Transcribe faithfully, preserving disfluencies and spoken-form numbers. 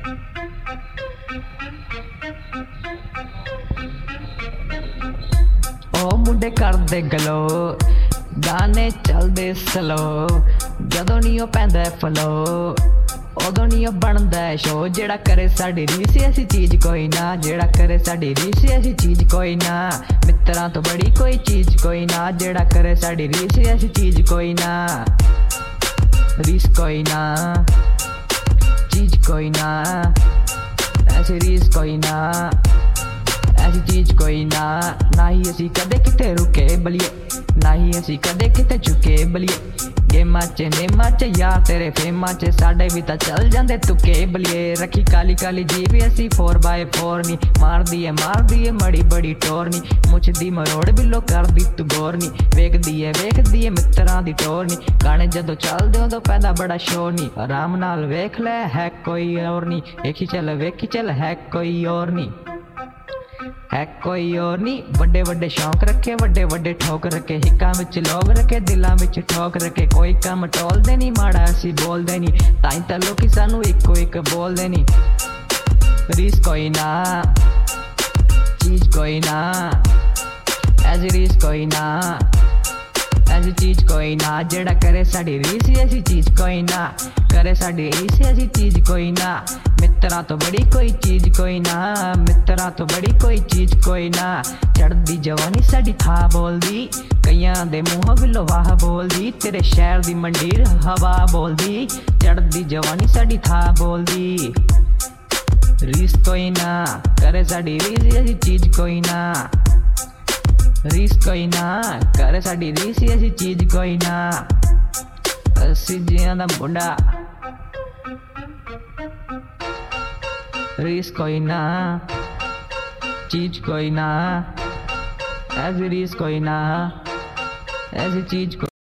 ओ मुंडे करदे गलो गाने चलदे स्लो जदों नी ओ पैंदा फ्लो उदों नी ओ बनदा शो जेड़ा करे साडी रीस ऐसी चीज कोई ना जेड़ा करे साडी रीस ऐसी चीज कोई ना मित्रां तो बड़ी कोई चीज कोई ना जेड़ा करे साडी रीस ऐसी चीज कोई ना रीस कोई ना चीज कोई ना ऐसी रीस कोई ना ऐसी चीज कोई ना ना ही असी कदे किते रुके बलिए ना ही असी कदे किते झुके बलिए गेमां च नेमां च यार तेरे फेमां च साडे भी तां चल जांदे तुके बलिए रखी काली काली जीवी असी फोर बाय फोर नी मार दिए मार दिए मड़ी बड़ी टोर नी मुछ दी मरोड़ बिलो कर दी तू गौर नी वेख दिए वेख दिए मित्रां दी टोर नी गाने जदों चलदे उदों पैंदा बड़ा शोर नी आराम नाल वेख ले है कोई और नी वेखी चल वेखी चल है कोई और नी है कोई और नी वड्डे वड्डे शौक रखे वड्डे वड्डे ठोक रखे हिक्कां विच लोग रखे दिलां विच ठोक रखे कोई कम टोलदे नी माड़ा असी बोलदे नी ताईं तां लोकी सानू इक्को इक बोलदे नी रीस कोई ना चीज कोई ना ऐसी रीस कोई ना ऐसी चीज कोई ना जेड़ा करे साडी रीस ऐसी चीज कोई ना करे साडी रीस ऐसी चीज कोई ना मित्रां तो बड़ी कोई चीज कोई ना मित्रां तो बड़ी कोई चीज कोई ना चढ़दी जवानी साडी था बोलदी कईयां दे मूंह विलो वाह बोलदी तेरे शहर दी मंडीर हवा बोलदी चढ़दी जवानी साडी था बोलदी रीस कोई ना करे साडी रीस ऐसी चीज कोई ना रीस कोई ना करे साडी रीस ऐसी चीज कोई ना असी जियां दा मुंडा रीस कोई ना चीज कोई ना ऐसी रीस कोई ना ऐसी चीज को